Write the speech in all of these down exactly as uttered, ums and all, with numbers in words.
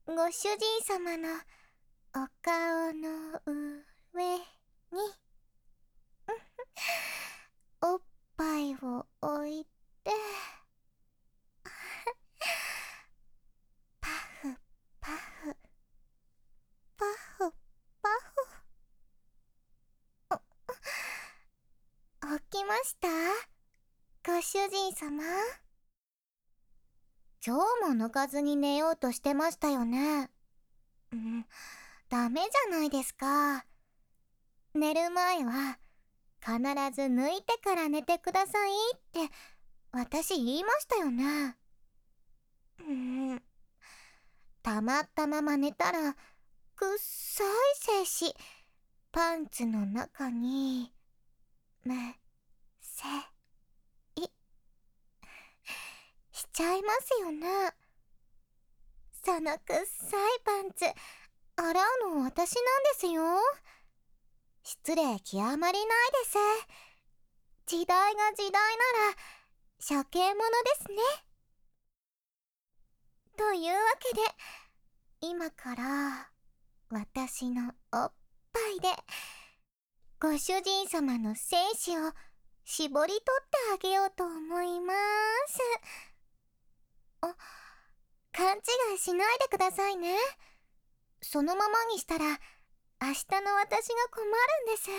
ご主人様のお顔の上におっぱいを置いて、パフパフパフパフ。起きました？ご主人様。今日も抜かずに寝ようとしてましたよね。うん、ダメじゃないですか。寝る前は必ず抜いてから寝てくださいって私言いましたよね。うん、たまったまま寝たらくっさい精子パンツの中にむせいしちゃいますよね。そのくっさいパンツ洗うの私なんですよ。失礼極まりないです。時代が時代なら処刑者ですね。というわけで今から私のおっぱいでご主人様の精子を絞り取ってあげようと思います。あ、勘違いしないでくださいね。そのままにしたら明日の私が困るんです。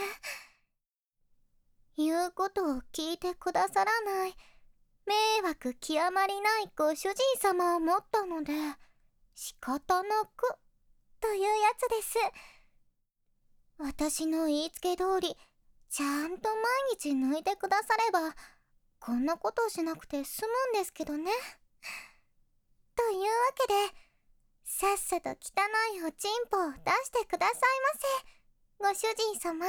言うことを聞いてくださらない迷惑極まりないご主人様を持ったので仕方なくというやつです。私の言いつけ通りちゃんと毎日抜いてくださればこんなことしなくて済むんですけどね。というわけでさっさと汚いおちんぽを出してくださいませ、ご主人様。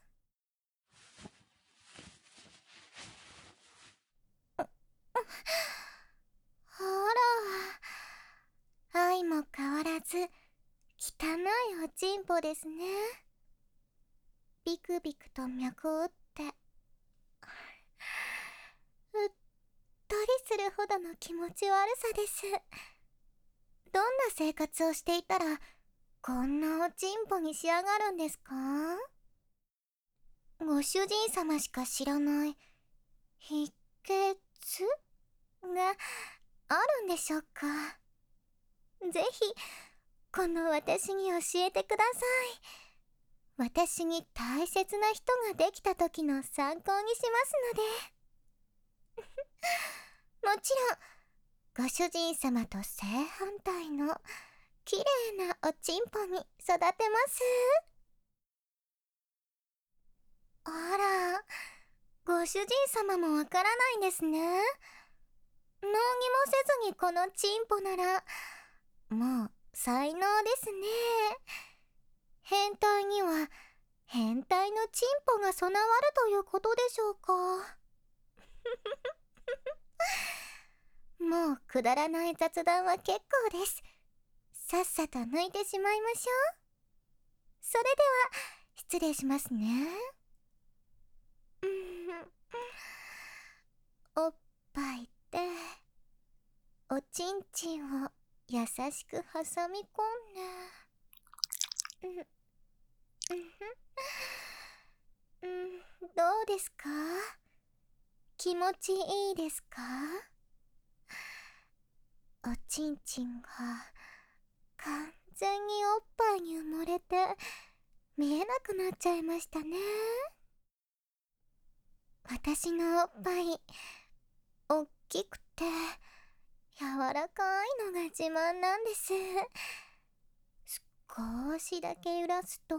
ほら、愛も変わらず汚いおちんぽですね。ビクビクと脈を打ってうっとりするほどの気持ち悪さです。どんな生活をしていたらこんなおちんぽに仕上がるんですか？ご主人様しか知らない秘訣があるんでしょうか？ぜひこの私に教えてください。私に大切な人ができた時の参考にしますので。もちろんご主人様と正反対の綺麗なおちんぽに育てます。あら、ご主人様もわからないんですね。何にもせずにこのチンポならもう才能ですね。変態には変態のチンポが備わるということでしょうか。もうくだらない雑談は結構です。さっさと抜いてしまいましょう。それでは失礼しますね。おっぱいでおちんちんを優しく挟み込んで、うん、うん、どうですか？気持ちいいですか？おちんちんが完全におっぱいに埋もれて見えなくなっちゃいましたね。私のおっぱいおっきくて柔らかいのが自慢なんです。少しだけ揺らすと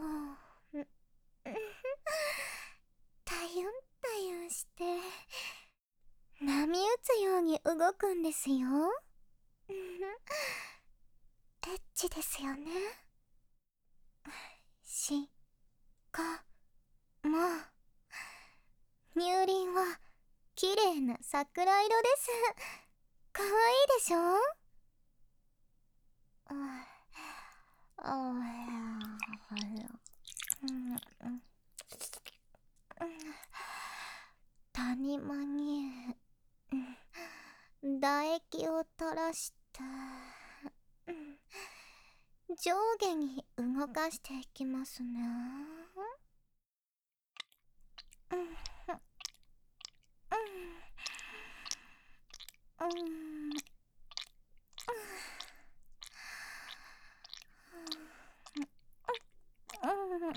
たゆんたゆんして波打つように動くんですよ。エッチですよね。しかも乳輪は綺麗な桜色です。かわいいでしょ？ああ、谷間に唾液を垂らして上下に動かしていきますね。うんうんうんうんうん。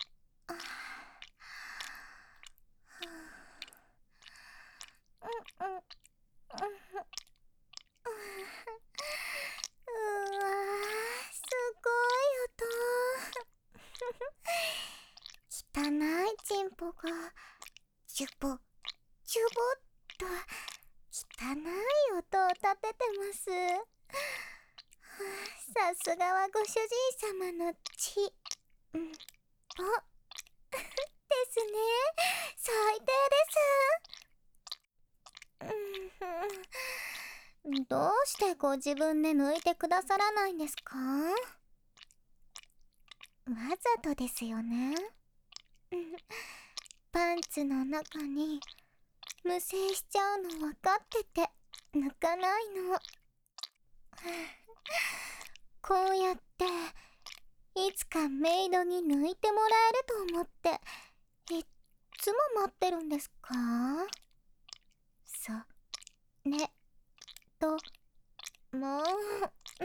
うわー、すごい音。汚いチンポがチュボチュボっと汚い音を立ててます。さすがはご主人様のチンポですね。最低です。うん、どうしてご自分で抜いてくださらないんですか？わざとですよね。パンツの中に無精しちゃうの分かってて抜かないの。こうやっていつかメイドに抜いてもらえると思っていっつも待ってるんですか？それともう、うん、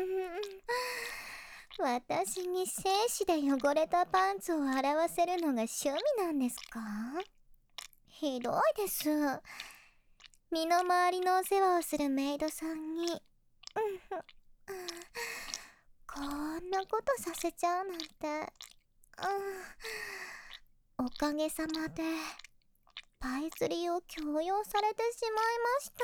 私に精子で汚れたパンツを洗わせるのが趣味なんですか？ひどいです。身の回りのお世話をするメイドさんに、うん、こんなことさせちゃうなんて、うん、おかげさまでパイ釣りを強要されてしまいました。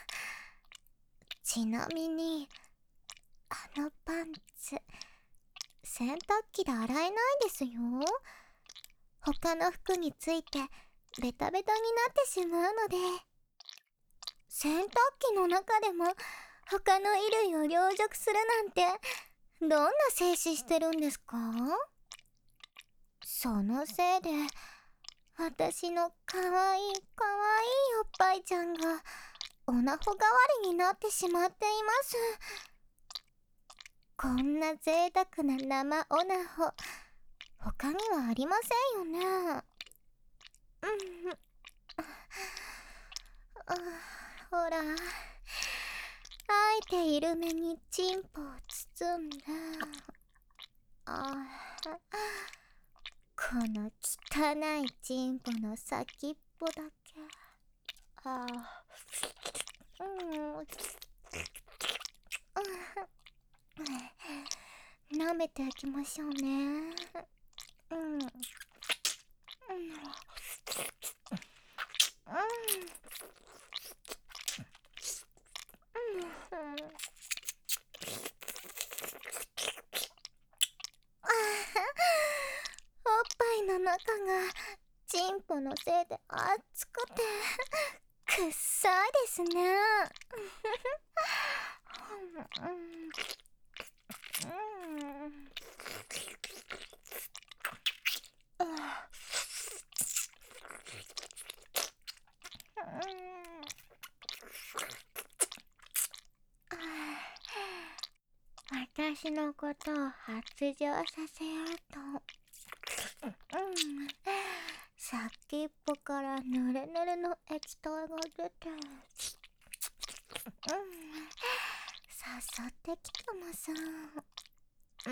ちなみにあのパンツ洗濯機で洗えないですよ。他の服についてベタベタになってしまうので、洗濯機の中でも他の衣類を凌辱するなんてどんな静止してるんですか？そのせいで私のかわいいかわいいおっぱいちゃんがオナホ代わりになってしまっています。こんな贅沢な生オナホ他にはありませんよね。うん、あ、ほら、あえている目にチンポを包んで、あ、この汚いチンポの先っぽだけ、あ、うん、舐めていきましょうね。うん、うん、うん、おっぱいの中がチンポのせいで熱くてくっさいですね。うんうん私のことを発情させようと、うん、先っぽからぬるぬるの液体が出て、うん、誘ってきてます。うん、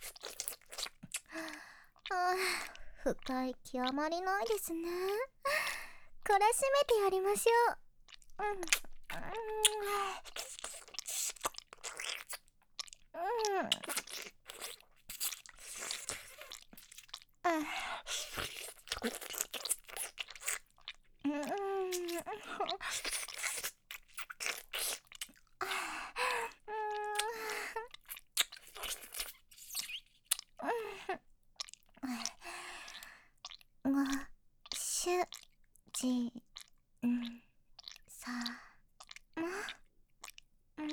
あ、深い極まりないですね。これ閉めてやりましょう。うん、うん、うん、うん、うん、ご主人さま、うん、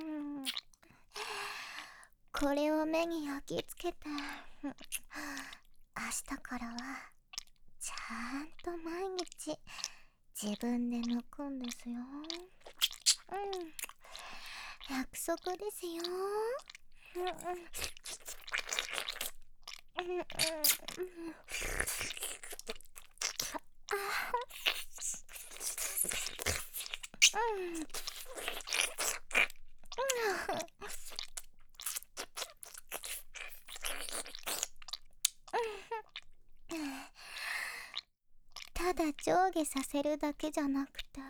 これを目に焼き付けて、明日からはちゃんと毎日自分で抜くんですよ。うん、約束ですよ。 ただ上下させるだけじゃなくて、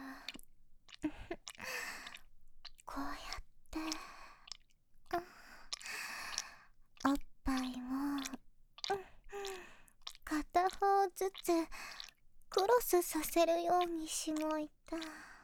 こうやっておっぱいを片方ずつクロスさせるようにしごいた。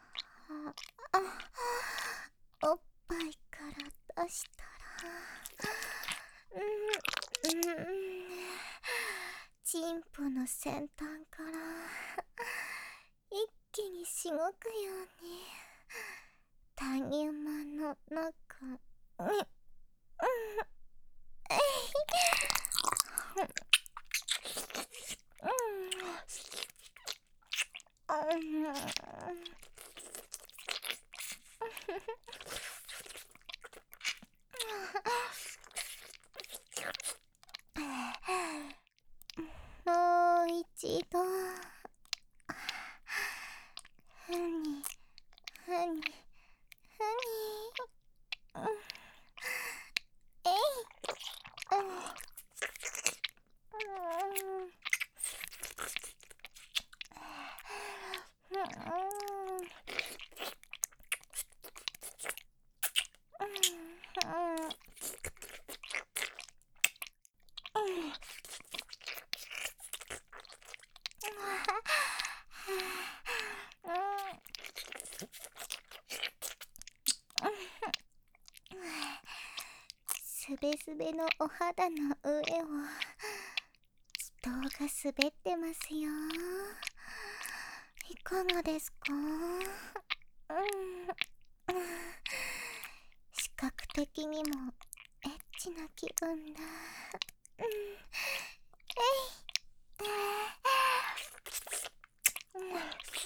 おっぱいから出したら、うんうん、チンポの先端から一気にしごくように谷間の中に、うん、えい、うんうん、もう一度、ふにふにふに、うん、えい、うん、すべすべのお肌の上を人が滑ってますよ。いかがですか？うん、視覚的にもエッチな気分だ。うん、えい、うん、うん、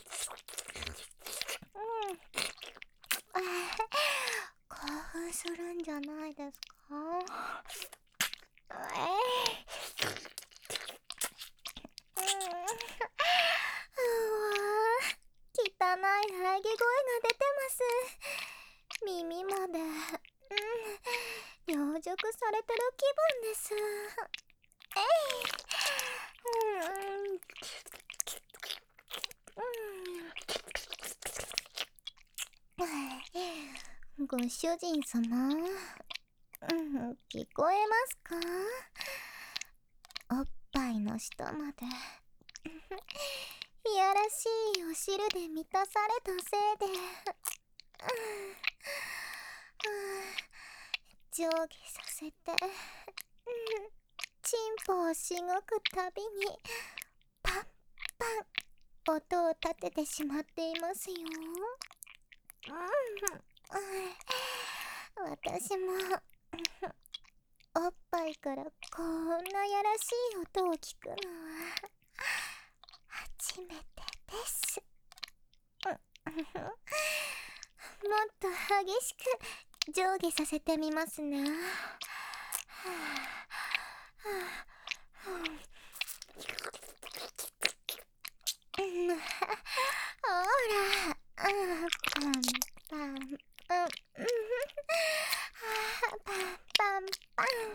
興奮するんじゃないですか？えい、うん、うわー、汚い喘ぎ声が出てます。耳まで、うん、養熟されてる気分です。えい、うん、うん、ご主人様、うん、聞こえますか？おっぱいの下までいやらしいお汁で満たされたせいで、上下させて、チンポをしごくたびにパンパン音を立ててしまっていますよ。私もおっぱいからこんなやらしい音を聞くのは初めてです。もっと激しく上下させてみますね。ほら、パンパン、うん、パンパンパン、もっ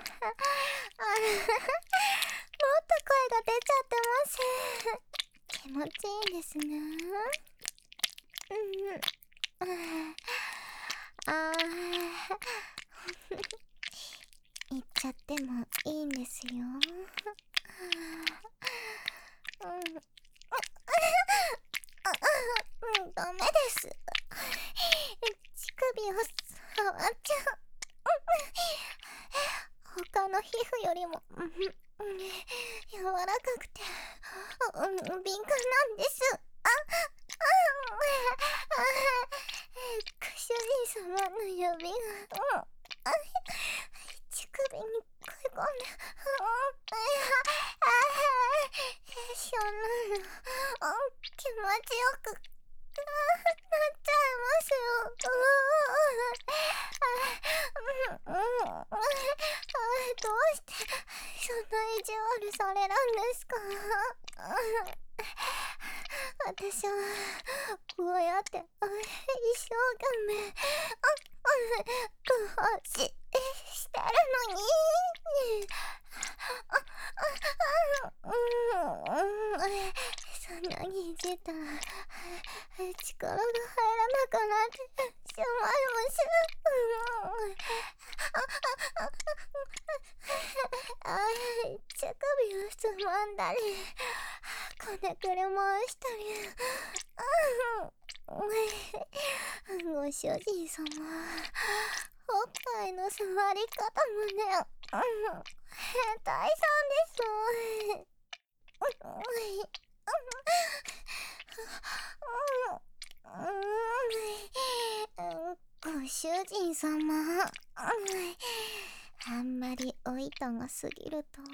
と声が出ちゃってます。気持ちいいですね。うん、あー言っちゃってもいいんですよ。うん、ダメです。乳首を触っちゃう。他の皮膚よりも柔らかくて敏感なんです。あ、ご主人様の指が乳首に食い込んで、そんなの気持ちよくなっちゃいますよ。 そんな意地悪されるんですか？私はこうやって一生懸命工夫ししてるのに。そんなにいじったら力が入らなくなってしまいます。あ乳首をつまんだりこねくり回したり。ご主人様、おっぱいの触り方もね、変態さんです。ご主人様、あんまりお糸が過ぎると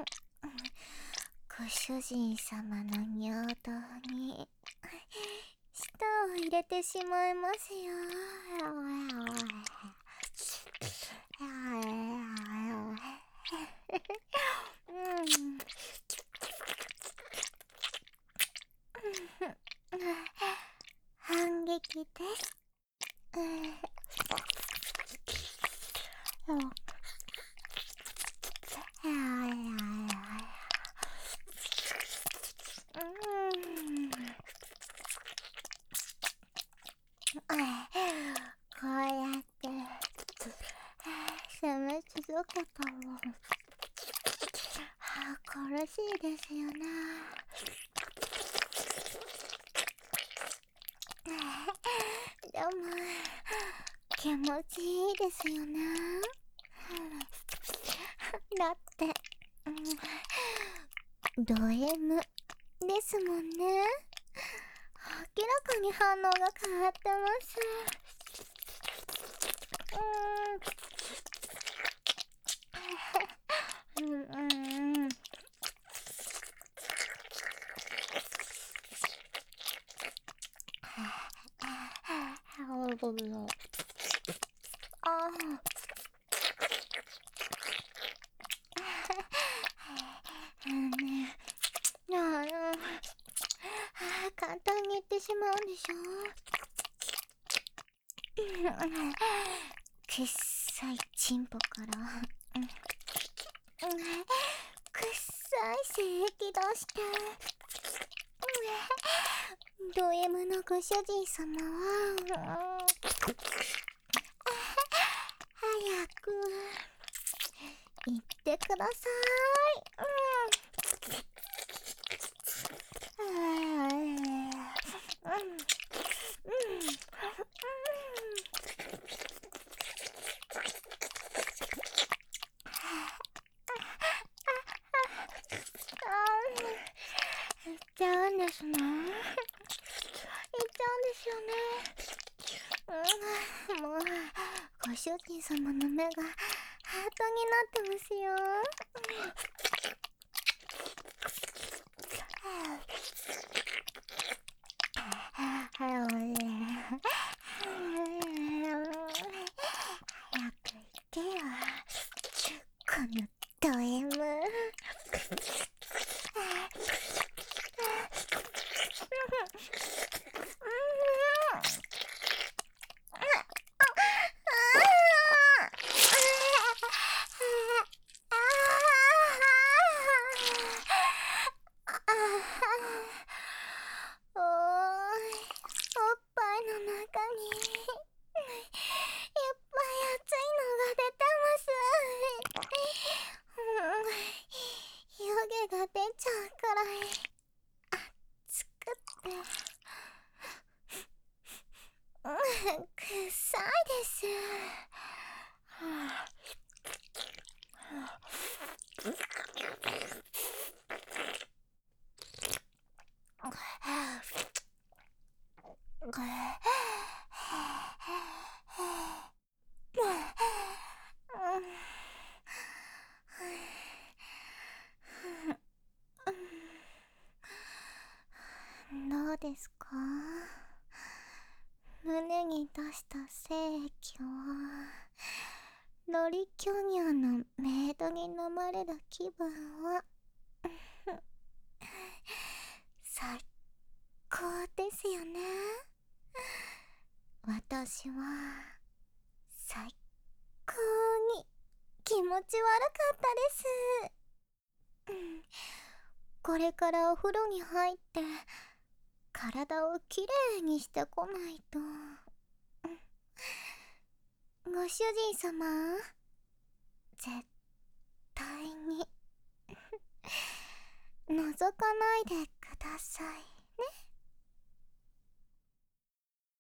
ご主人様の尿道に舌を入れてしまいますよ。反撃です。こうやって攻め続けたら苦しいですよね。でも気持ちいいですよね。だって、うん、ド M ですもんね。明らかに反応が変わってます。うんうんうん。ああ。ねえ、あの簡単に言ってしまうんでしょ。くっさいチンポからくっさい精液出してド M のご主人様は早く言ってください。言っちゃうんですね。言っちゃうんですよね。もうご主人様の目がハートになってますよ。早く言ってよ、このド M。が出ちゃうくらい熱くって臭いです。どうですか？胸に出した精液はロリキョニョのメイドに飲まれる気分は最高ですよね。私は最高に気持ち悪かったです。これからお風呂に入って体をきれいにしてこないと。ご主人様、絶対に覗かないでください。